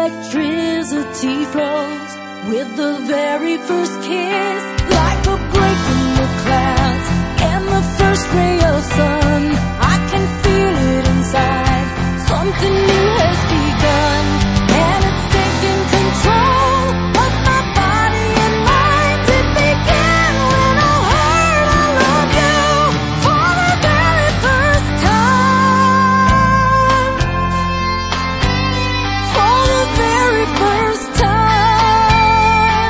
electricity flows with the very first kiss, like a break in the clouds and the first ray of sun. I can feel it inside, something new has begun, and it's taking control of my body and mind. It began when I heard I love you for the very first time. For the very first time.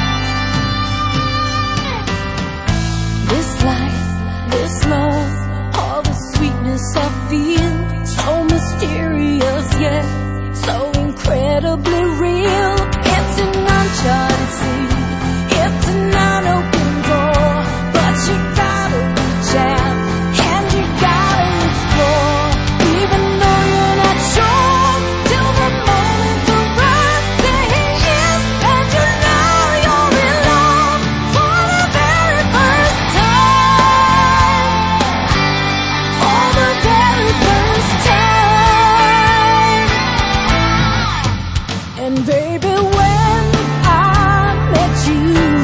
This life, this love, all the sweetness I feel, so mysterious yet so incredibly real. It's an uncharted sea, it's an unopened door, but you gotta reach out and you gotta explore, even though you're not sure, till the moment arrives. Saying yes, and you know you're in love for the very first time. For the very first time. And baby, when I met you,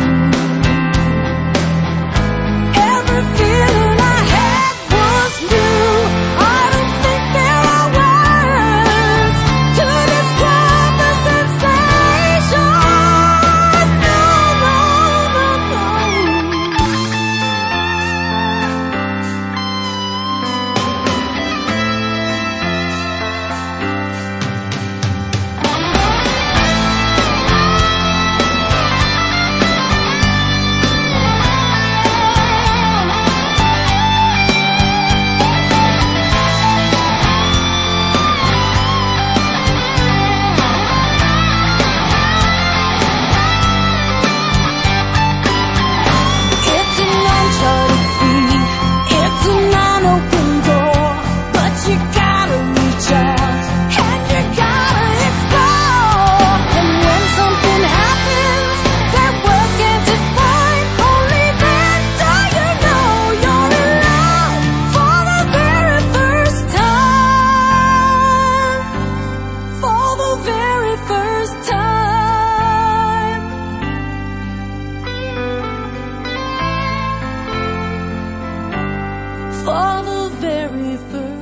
every feeling I had was new. I don't think there are words to describe the sensation. No, no, no, no. It's an uncharted sea, it's an unopened door, but you gotta reach out and you gotta explore. And when something happens that words can't define, only then do you know you're in love for the very first time. For the very first time. For the very first